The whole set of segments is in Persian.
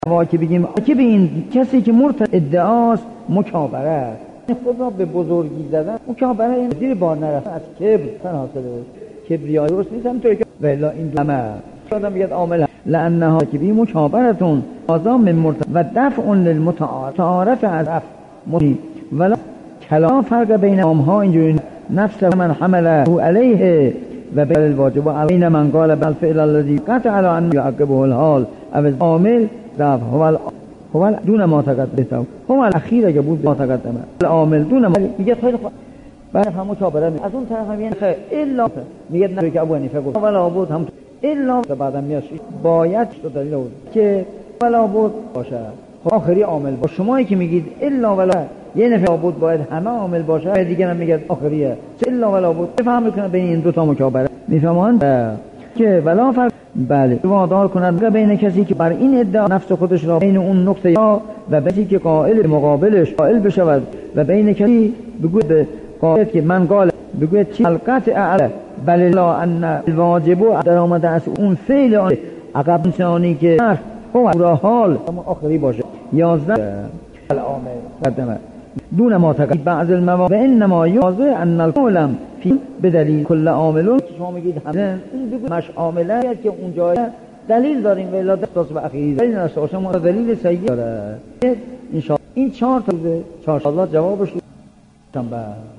ما که بگیم که به این کسی که ادعاست مکابره است، خود را به بزرگی زدن. مکابره این زیر بار نرفت از کبر حاصله. کبریای درست نیست همینطوری که ولا این همه آدم میگه عامل لانها که بی مکابرتون آزام من و دفع للمتعارف تعارف از رفع ولا کلا فرق بین ها اینجوری نفس من حمله علیه و بین الواجب و بین من قال بل فعل الذي قطع على ان يعقبه الحال او عامل ضعف هو دون ما تقدم هو الاخیر که بود ما تقدم العامل دون ما میگه خیلی خوب بعد هم مکابره از اون طرف میگه خیر الا میگه نه که ابو حنیفه گفت ولا بود هم الا بعدم میاد باید تو دلیل بود که ولا بود باشه آخری عامل باشه. شمایی که میگید الا ولا یه نفع بود باید همه عامل باشه دیگه هم میگه آخریه الا ولا بود بفهم میکنه بین این دو تا مکابره میفهمند که ولا فرق بله وادار کند بین کسی که بر این ادعا نفس خودش را بین اون نقطه یا و کسی که قائل مقابلش قائل بشود و بین کسی بگوید قائل که من قال بگوید چی القطع اعلی بل لا ان الواجب در آمده از اون فعل آن عقب انسانی که هو را حال آخری باشه 11 العامل قدمه دون ما تقدم بعض المواقع انما یوازه ان القولم فی بدلیل کل عامل شما میگید همه این مش عامله که اونجا دلیل داریم ولی دستاس به اخیری دلیل نشه شما دلیل صحیح داره ان شاء این 4 تا الله جوابش تنبه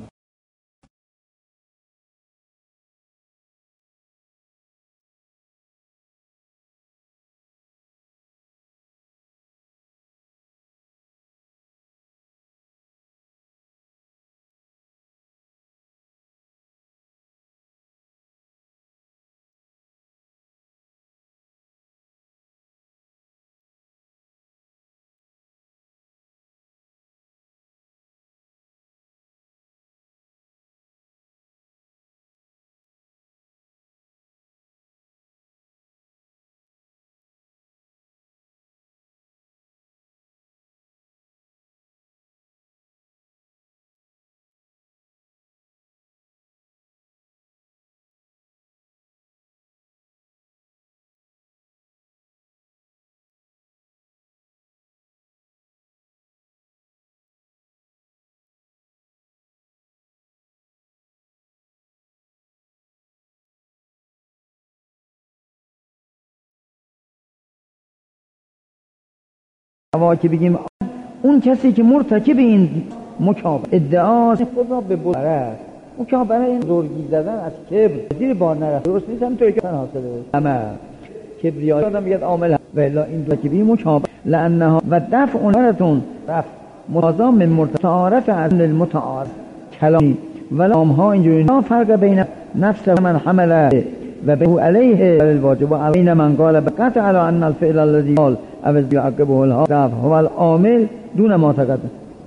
ما که بگیم اون کسی که مرتکب این مکابره ادعاست خود را به بزرگی است مکابره این بزرگی زدن از کبر زیر بار نرفت درست نیست همینطوری که حاصله همه کبریای آدم میگه عامل ولا این دو که بی مکابره لانها و دفع اونرتون رفع متضام من متعارف از المتعارف کلامی ولا ها اینجوری فرق بین نفس من حمله و به علیه الواجب و بین من قال بقطع على ان الفعل الذي قال او يعقبه الحال هو العامل دون ما تقدم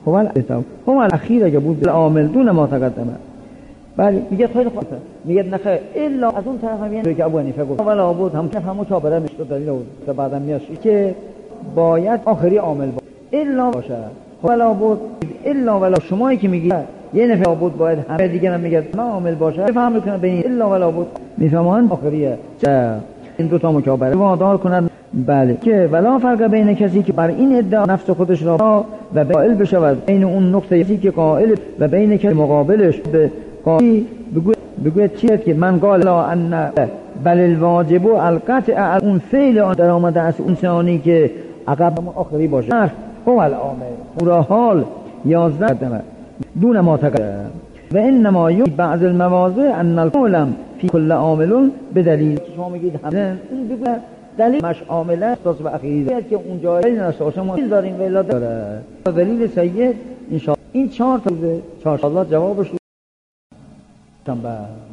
هو الاخیر که بود العامل دون ما تقدم بله میگه خیلی خوب میگه نخیر الا از اون طرف میگه که ابو حنیفه گفت ولا بود هم مکابره میشه دلیل بود بعدم میاد که باید آخری عامل باشه الا باشه ولا بود الا ولا شمایی که میگید یه نفع بود باید همه دیگه هم میگه ما عامل باشه بفهم میکنه بین الا ولا بود میفهمن آخریه این دو تا مکابره وادار کنند بله که ولا فرق بین کسی که بر این ادعا نفس خودش را و قائل بشود بین اون نقطه کسی که قائل و بین کسی مقابلش به قائل بگوید چیه که من قال لا ان بل الواجب القطع اون فعل در آمده از انسانی که عقب آخری باشه هو العامل او را حال 11 دون ما تقدم و انما بعض المواضع ان القولم فی کل عامل بدلیل شما میگید همه این بگوید دلیل مش عامله اساس به اخیری که اونجا دلیل نشه شما دلیل داریم ولی داره دلیل صحیح ان شاء این 4 تا الله جوابش تنبه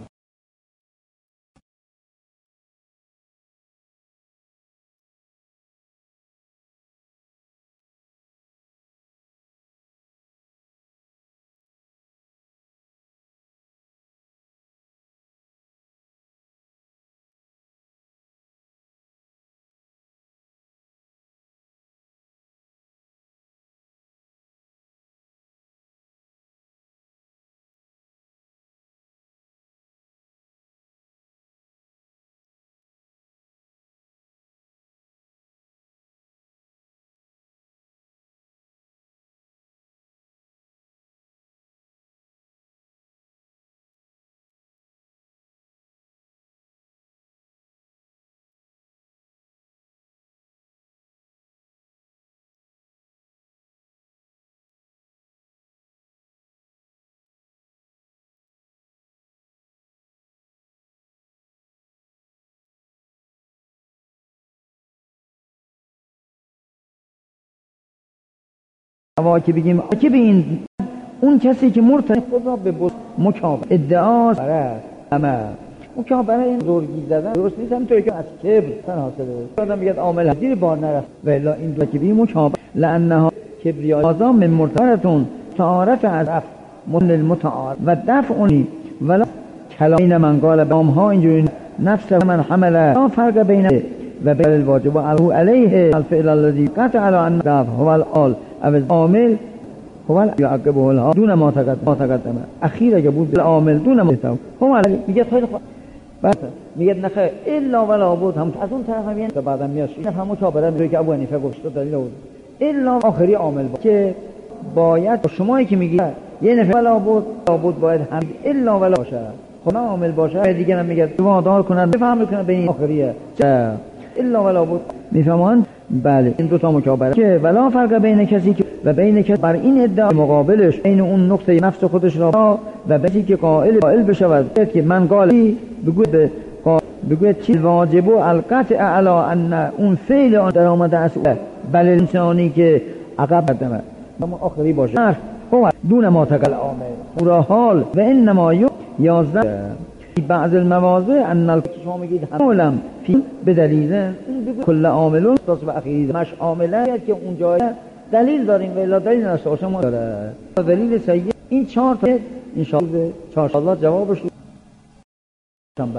اما که بگیم که به این اون کسی که مرتد خود را به مکابره ادعا است همه مکابره این بزرگی زدن درست نیست، همینطوری که از کبر حاصله. آدم میگه عامل زیر بار نرفت و الا این دو که بی مکابره لانها کبریا اعظم من مرتبتون تعارف از رفع من المتعارف و دفع ولا کلام من قال بام ها اینجوری نفس من حمل لا فرق بین و بین الواجب و علیه الفعل الذي قطع على ان دفع هو العال او العامل هو يعقبه الها دون ما تقدم اخیر اگه بود العامل دون ما تقدم هم میگه خیلی خوب میگه نخیر الا ولا بود هم از اون طرف هم یعنی بعدم میاد این هم مکابره میگه که ابو حنیفه گفت دلیل بود الا آخری عامل بود که باید شمایی که میگی یه نفر ولا بود باید هم الا ولا باشه خب عامل باشه دیگه هم میگه وادار کنن بفهم کنن بین آخریه الا ولا بود میفهمن. بله این دو تا مکابره که ولا فرق بین کسی که و بین کسی بر این ادعا مقابلش بین اون نقطه نفس خودش را و کسی که قائل بشود که من قال بگوید چی واجب و القطع علی ان اون فعل آن در آمده است بل انسانی که عقب قدمه اما آخری باشه هو دون ما تقل عامل پورا حال و انما 11 بعض المواضع ان شما میگید حالم فی بدلیل کل عامل تصب اخیر مش عامله که اون جای دلیل داریم و الا دلیل نشه شما داره دلیل صحیح این 4 تا ان شاء الله جوابش تنبه.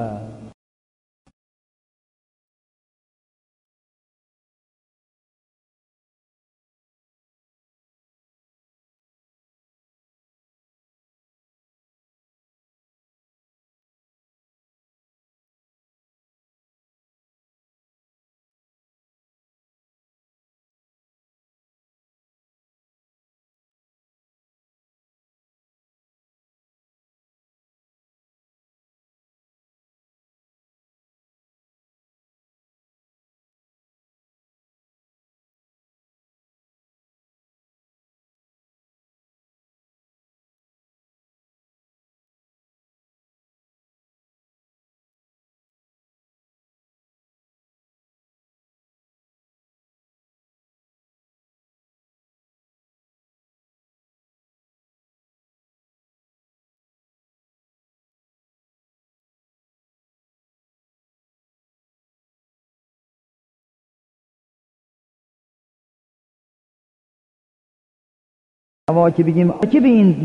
اما که بگیم که به این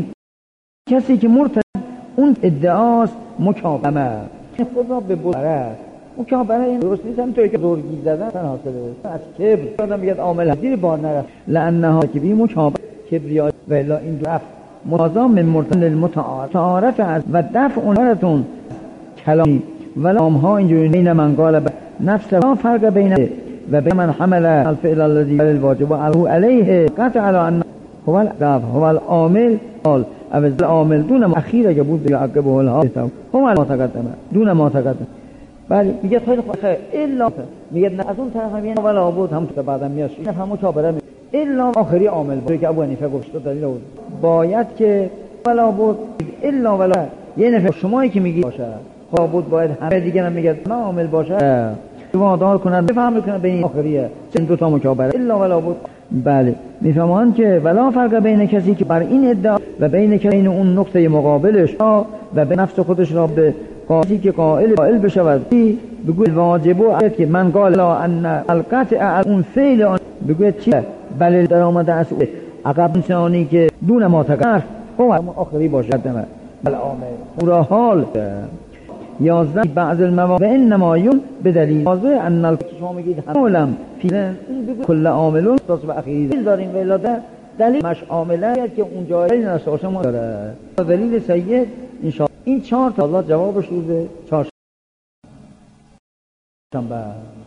کسی که مرتد اون ادعاست مکابره خود را به بزرگ مکابره این درست نیست، همینطوری که بزرگی زدن حاصله از کبر. آدم میگه عامل زیر بار نرفت لانها که بی مکابره کبریا و الا این رفع متضام من مرتد المتعارف تعارف از و دفع اونتون کلامی ولا ها اینجوری بین من قال نفس لا فرق بین و بین من حمل الفعل الذي الواجب علیه قطع على ان هو الدفع هو العامل او العامل دون ما اخیر اگه بود يعقبه الها هم ما تقدم دون ما تقدم. بله میگه خیلی خوب الا میگه نه از اون طرف هم یعنی ولا بود هم تو بعدم میاد این هم مکابره الا آخری عامل بود که ابو حنیفه گفت دلیل بود باید که ولا بود الا ولا یه نفر شمایی که میگی باشه خب بود باید همه دیگه هم میگه ما عامل باشه وادار کنن بفهم کنن بین آخریه این دو تا مکابره الا ولا بود. بله میفهمن که ولا فرق بین کسی که بر این ادعا و بین اون نقطه مقابلش و به نفس خودش را به کسی که قائل بشود بگوید واجب و که من قال لا ان القطع اون فعل آن بگوید چی بل در آمده است عقب انسانی که دون ما تقدم هو آخری باشه دمه بل عامل پورا حال 11 بعض المواضع و انما بدلیل واضح ان شما میگید حالم فی کل عامل تصب اخیر داریم و الا دلیل مش عامله که اون جای دلیل نشه شما داره دلیل صحیح ان شاء الله این 4 تا الله جوابش روز 4 شنبه.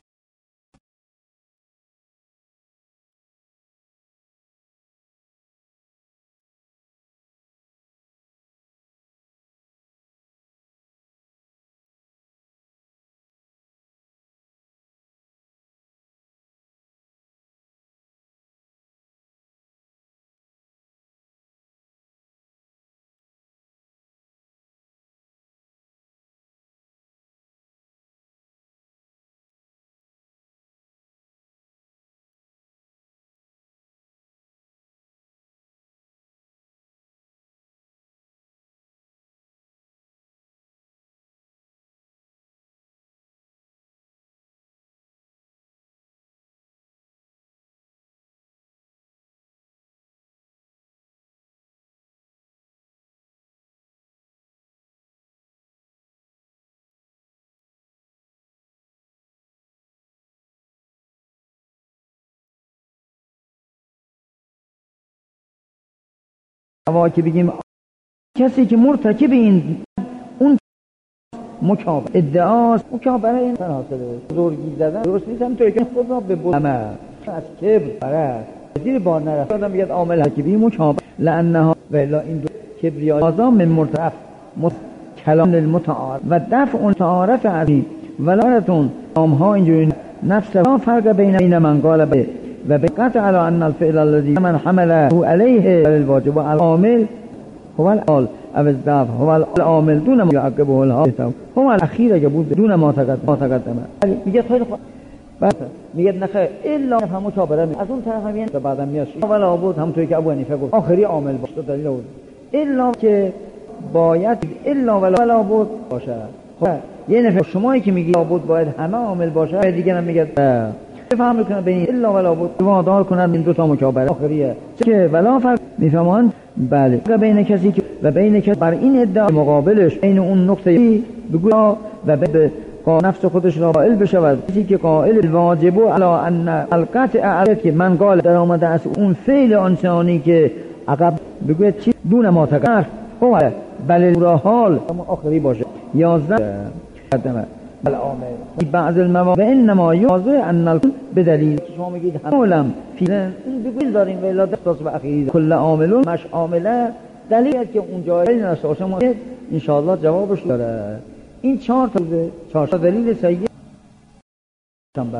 اما که بگیم کسی که مرتکب این اون مکابره ادعاست، مکابره این حاصله بزرگی زدن درست نیست. همینطوری که خود را به بزرگ از کبر پرست زیر بار نرفت آدم میگه عامل حکیبی مکابره لانها و الا این دو کبریا آزام من مرتف کلام المتعارف و دفع اون تعارف عظیم ولارتون آمها اینجوری نفس لا فرق بین من قال به و بقطع على ان الفعل الذي من حمله عليه الواجب العامل هو العال او الضعف هو العامل دون ما يعقبه الحادث هو الاخير که بود دون ما تقدم میگه خیلی خوب میگه نخیر الا هم مکابره از اون طرف هم به بعدم میاد ولا بود همونطوری که ابو حنیفه گفت آخری عامل باشه دلیل بود الا که باید الا ولا بود باشه. خب یه نفر شمایی که میگی بود باید همه عامل باشه دیگه هم میگه فهم میکنه بین الا ولا بود وادار کنن این دو تا مکابره آخریه که ولا فرق میفهمن. بله بین کسی که و بین کسی بر این ادعا مقابلش بین اون نقطه بگو و به نفس خودش را قائل بشود کسی که قائل واجب علی ان القطع عرف که من قال در آمده از اون فعل انسانی که عقب بگوید چی دون ما تقدر هو بله را حال آخری باشه 11 قدمه العامل بعض المواقع انما یواضح ان به دلیل که شما میگید همولم فیلن بگویل داریم و الا دست به اخیری کل عاملون مش عامله دلیل که اونجا دلیل نشه شما انشاءالله جوابش داره. این 4 تا دلیل صحیح شنبه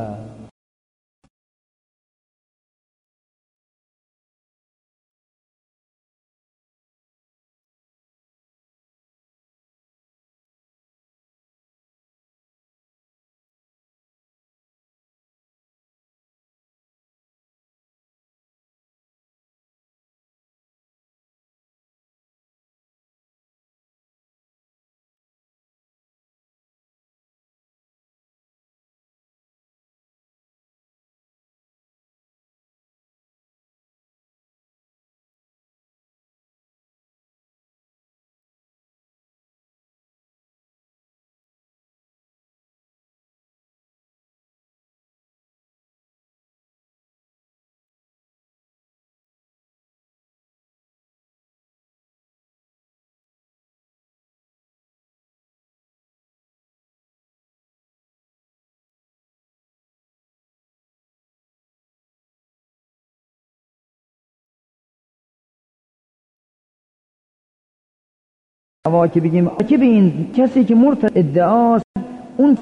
اما که بگیم که به این کسی که مرتکب ادعاست اون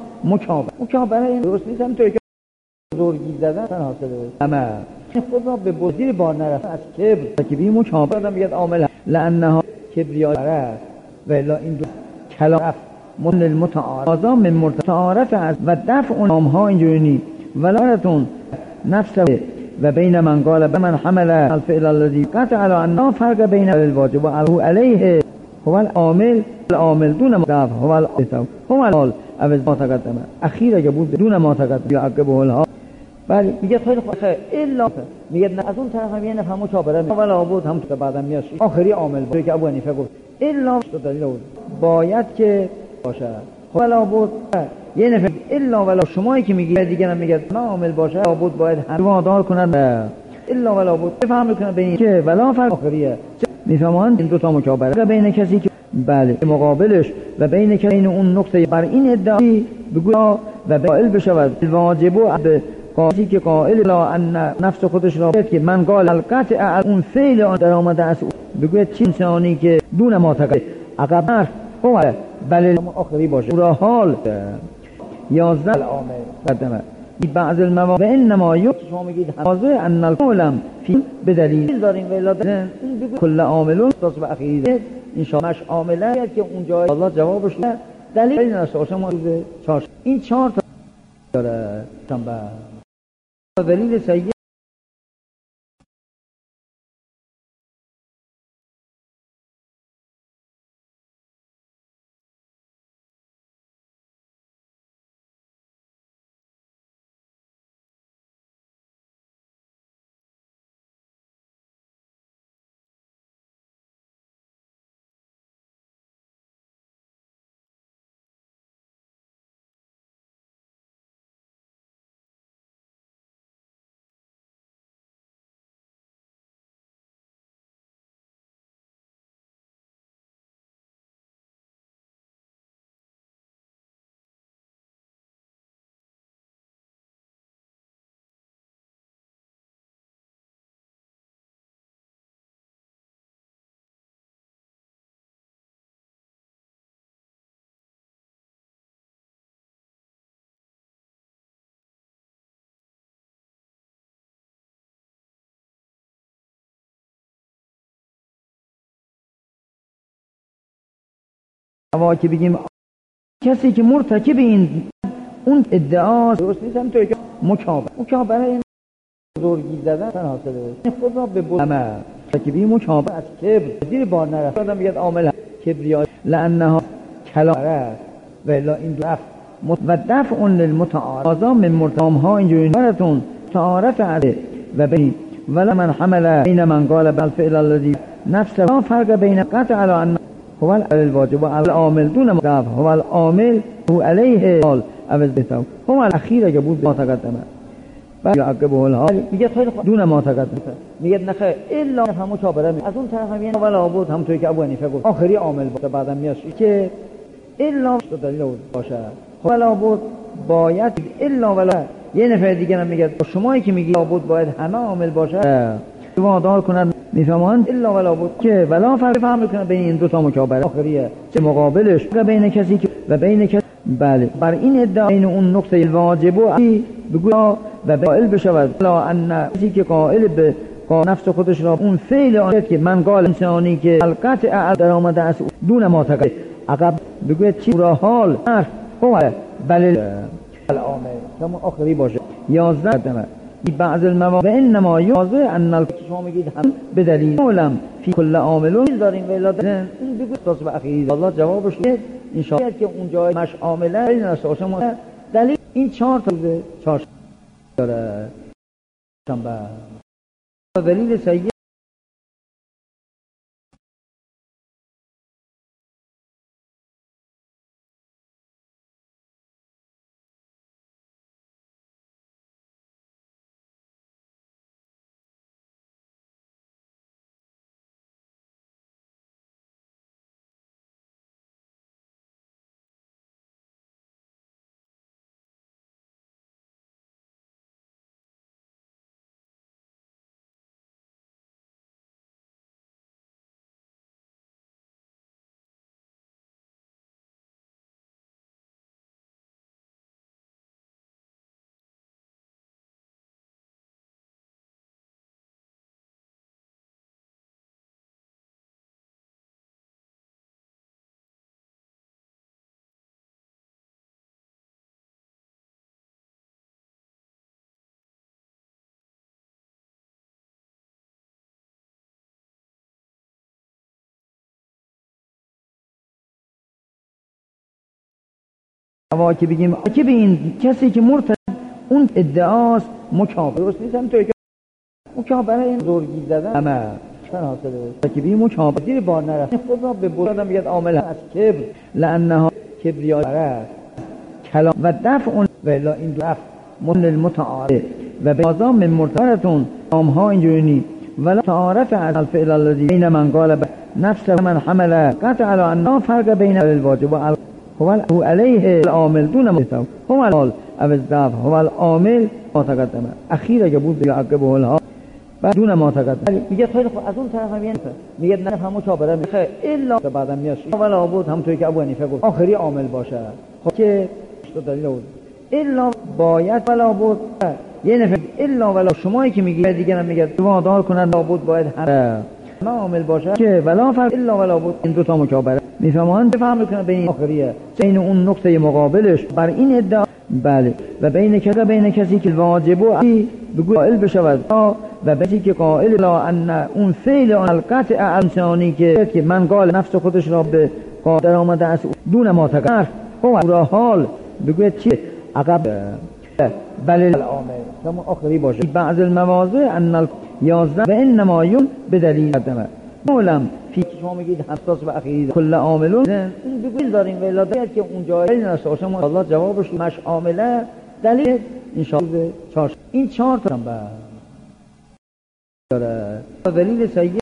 مکابره این درست نیست. همینطوری که بزرگی زدن حاصله همه خود را به زیر بار نرفت از کبر که بگیم مکابره آدم میگه عامل لانها کبریا پرست و الا این دو کلام من المتعارف آزام من متعارف است و دفع اون آمها اینجوری نیست ولارتون نفس و بین من قال به من حمل الفعل الذي قطع على ان فرق بین الواجب و علیه هو العامل دون ما ضعف هو الحادث هو الحال او ما تقدم اخیر که بود دون ما تقدم يعقبه الحال. بله میگه خیلی خوب الا میگه از اون طرف هم یه نفر مکابره ولا بود هم تو بعدم میاد آخری عامل باشه که ابو حنیفه گفت الا دلیل بود باید که باشه ولا بود یه نفر الا ولا شمایی که میگی دیگه هم میگه ما عامل باشه بود باید هم وادار کنن الا ولا بود فهم میکنه بین که ولا فرق آخریه میفهمن این دو تا مکابره بین کسی که بله مقابلش و بین کسی این اون نقطه بر این ادعا بگو و قائل بشود واجب به کسی که قائل لا ان نفس خودش را که من قال القطع اون فعل در آمده از بگوید چی انسانی که دون ما تقدر عقب هو بله آخری باشه را حال 11 العامل قدمه بعض المواقع انما شما میگید واضح ان العالم فی به دلیل داریم و الا کل عاملون دست به اخیری ان شاء الله عامله که اونجا الله جوابش دلیل نشه شما این 4 تا داره دلیل صحیح اما که بگیم کسی که مرتکب این اون ادعاست درست نیست، همینطور که مکابره این بزرگی زدن حاصله خود را به بزرگ مرتکبی مکابره از کبر زیر بار نرفت. آدم بگید عامل کبریا لانها کلام است و الا این و دفع للمتعارض آزام من مرتام ها اینجوری براتون تعارف عده و بین ولا من حمل بین من قال بالفعل الذي نفسه لا فرق بین قطع على ان هو الواجب والعامل دون مضاف هو العامل هو عليه قال عوض بتاو هو الاخیر که بود ما تقدمه بعد عقبه الحال میگه خیلی دون ما تقدمه میگه نخیر الا هم مشابهه از اون طرف هم یعنی ولا بود همونطوری که ابو حنیفه گفت آخری عامل باشه بعدم میاد که الا دلیل باشه ولا بود باید الا ولا یه نفر دیگه هم میگه شمایی که میگی لابد باید همه عامل باشه وادار کنن میفهمند الا ولا بود که ولا فرق فهم میکنن بین این دو تا مکابره آخریه چه مقابلش بین کسی که و بین کسی بله بر این ادعا بین اون نقطه واجب و بگو و قائل بشود لا ان کسی که قائل به نفس خودش را اون فعل آن که من قال انسانی که القطع در آمده از دون ما تقدم عقب بگوید چی را حال هو بله العامل کما آخری باشه 11 قدمه بعض المواقع و انما یازه ان شما میگید هم به دلیل علم فی کل عاملون داریم و الا این بگوید تاسو به اخیری الله جوابش ان شاء الله که اون جای مش عامله این است شما دلیل این 4 تا داره شنبه دلیل صحیح اما که بگیم که به این کسی که مرتکب اون ادعاست مکابره درست نیست، همینطور که مکابره این بزرگی زدن همه حاصله مرتکبی مکابره زیر بار نرفت خود را به بزرگ میگه عامل از کبر لانها کبریا است کلام و دفع و الا این دفع من المتعارض و به آزام من مرتبطون ها اینجوری نی ولا تعارف از الفعل الذي بین من قال نفسه من حمل قطع على ان فرق بین الواجب و هو علیه العامل دون مضاف هو الحال او الضعف هو العامل ما تقدمه اخیر که بود عقبه الحال بعد دون ما تقدم میگه خیلی خوب از اون طرف هم میگه نه هم مشابهه میگه الا بعدم میاد ولا بود همونطوری که ابو حنیفه گفت آخری عامل باشه خب که دلیل بود الا باید ولا بود یه نفر الا ولا شمایی که میگی دیگه هم میگه وادار کنن لابد باید همه عامل باشه که ولا فرق الا ولا بود این دو تا مکابره میفهمند بفهم میکنن بین آخریه بین اون نقطه مقابلش بر این ادعا بله و بین کسی که واجب و بگو قائل بشود و کسی که قائل لا ان اون فعل القطع انسانی که من قال نفس خودش را به قادر آمده از دون ما تقدم هو را حال بگوید چی عقب بله العامل کما آخری باشه بعض المواضع ان 11 و انما یون به دلیل قدمه علم فی شما میگید حساس و اخیری کل عاملون این بگویل داریم و الا دارید که اون جایی نرسه شما الله جوابش مش عامله دلیل ان شاء الله این 4 تا داره دلیل صحیح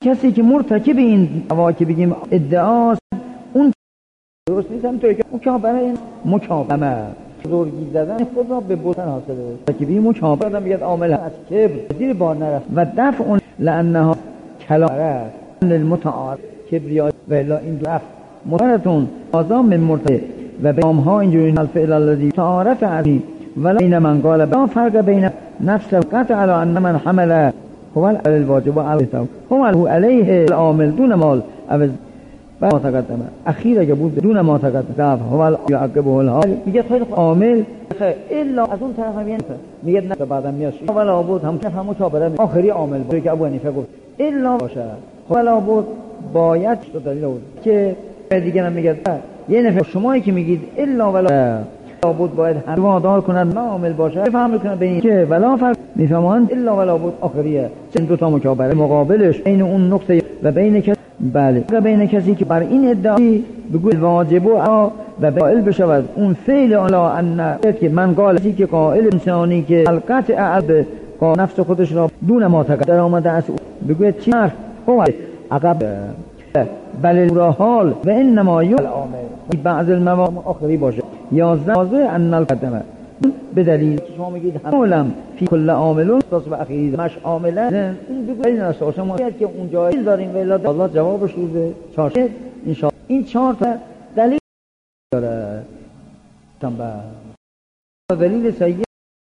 کسی که مرتکب این دعوا که بگیم ادعاست، اون درست نیست. همینطوری که مکابره مکابمه بزرگی زدن خود را به بزرگ حاصله. مرتکبی مکابره آدم میگه عامل از کبر زیر بار نرفت و دفع اون لانها کلام است للمتعارف کبریا و الا این دو متعارفتون آزام من مرتکب و به ها اینجوری الفعل الذی تعارف عظیم ولا بین من قال لا فرق بین نفس القطع على ان من حمل هو الواجب عليه هو عليه العامل دون مال او ما تقدم اخیر اگه بود دون ما تقدم هو يعقبه الحال میگه خیلی عامل الا از اون طرف میگه نه بعدم میاد ولا بود هم مکابره آخری عامل بود که ابو حنیفه گفت الا باشه ولا بود باید تو دلیل بود که دیگه هم میگه یه نفر شمایی که میگید الا ولا بود باید هم وادار کنند ما عامل باشه فهم میکنه بین که ولا فرق میفهمند الا ولا بود آخریه. این دو تا مکابره مقابلش بین اون نقطه و بین کسی بله بین کسی که بر این ادعای بگوید واجب و قائل بشود اون فعل الا ان که من قال کسی که قائل انسانی که القطع عقب نفس خودش را دون ما در آمده است بگوید چی هو عقب بل را حال و انما العامل بعض المواد آخری باشه 11 ان القدمه به دلیل که شما میگید عالم فی کل عاملون اساس و اخیری مش عامله این بگوید اساس شما که اونجا داریم و الا الله جوابش روزه 4 ان شاء الله این 4 تا دلیل داره تنبه دلیل صحیح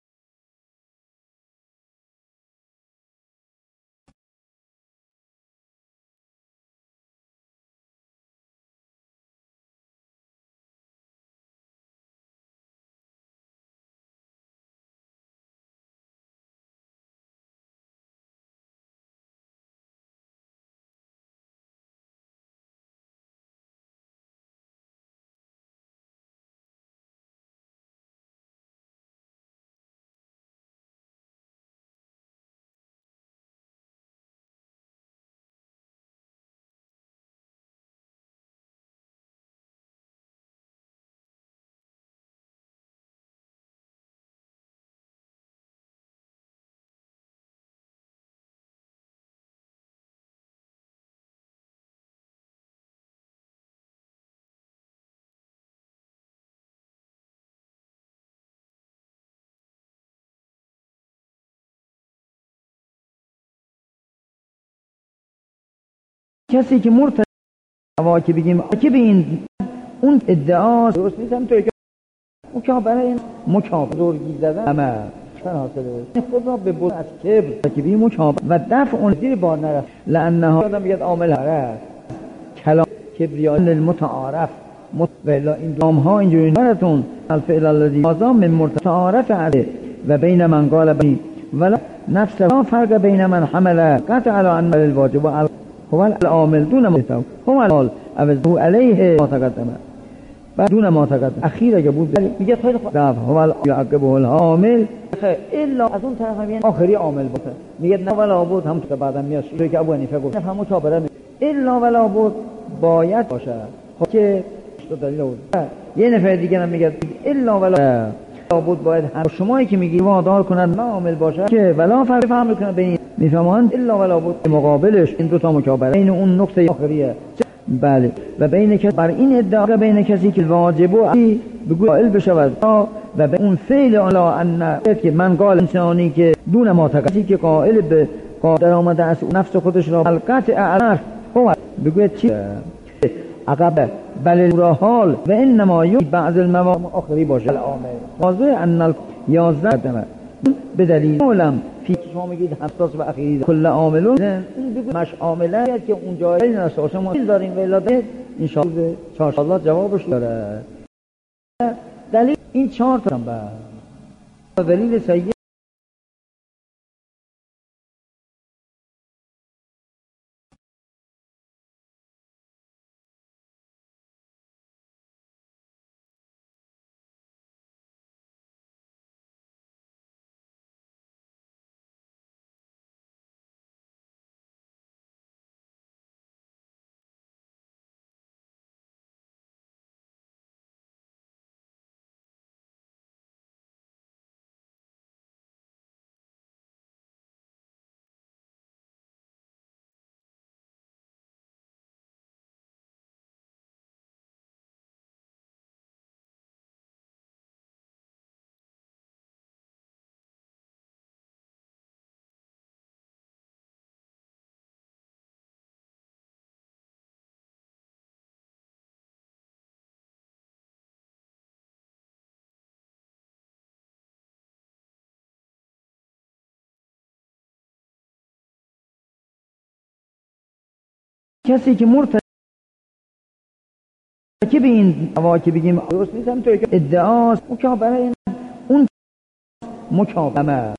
کسی که مرتکب دعوا که بگیم که به این اون ادعا درست نیست. همینطوری که مکابره این مکابره بزرگی زدن همه حاصله خود را به بزرگ از کبر که بگیم مکابره و دفع اون زیر بار نرفت لانها آدم میگه عامل است کلام کبریا للمتعارف و الا این دام ها اینجوری براتون الفعل الذی آزام من متعارف علیه و بین من قال بی ولا نفس لا فرق بین من حمل قطع على ان الواجب هو العامل دون ما هو الحال او علیه ما تقدم بعد دون ما تقدم اخیر اگه بود میگه خیلی خوب هو يعقبه العامل الا از اون طرف هم آخری عامل باشه میگه نه ولا بود هم تو بعدم میاد چون که ابو حنیفه گفت هم مکابره الا ولا بود باید باشه خب که تو دلیل بود یه نفر دیگه هم میگه الا ولا بود باید هم شمایی که میگی وادار کنند ما عامل باشه که ولا فرق فهم میکنه بین میفهمند الا ولا بود مقابلش این دو تا مکابره بین اون نقطه آخریه بله و بین که بر این ادعا بین کسی که واجب و بگوید قائل بشود و به اون فعل الا ان که من قال انسانی که دون ما کسی که قائل به در آمده است نفس خودش را القطع عرف هو بگوید چی عقب بل را حال و انما بعض المواد آخری باشه العامل واضح ان 11 قدمه به دلیل عالم فی شما میگید اساس و اخیری کل عاملون این بگوید مش عامله که اونجا این اساس شما داریم و الا ان شاء الله جوابش داره دلیل این 4 تا دلیل صحیح کسی که مرتکب این دعوا که بگیم درست نیست، همینطوری که ادعاست، مکابره اون مکابره